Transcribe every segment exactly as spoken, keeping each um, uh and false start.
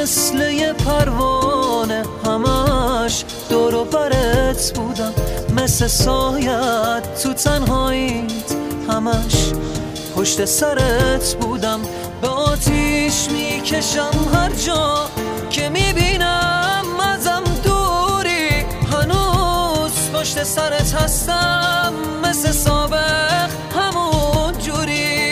مثل یه پروانه همش دور و برت بودم، مثل سایت تو تنهاییت همش پشت سرت بودم. به آتیش میکشم هر جا که میبینم ازم دوری، هنوز پشت سرت هستم مثل سابق همون جوری.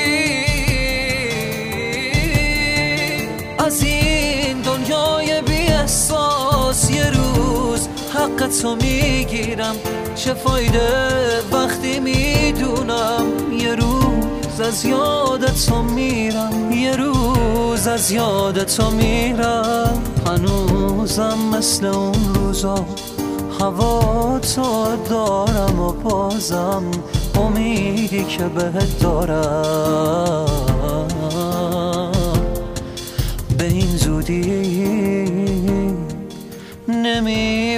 از این دنیای بی احساس یه روز حق تو میگیرم، چه فایده وقتی میدونم یه روز از یاد تو میرم، یه روز از یاد تو میرم. هنوزم مثل اون روزا هوا تو دارم و بازم امیدی که بهت دارم به این زودی نمی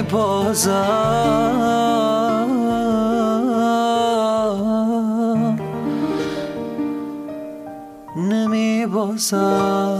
بازم، نمی بازم.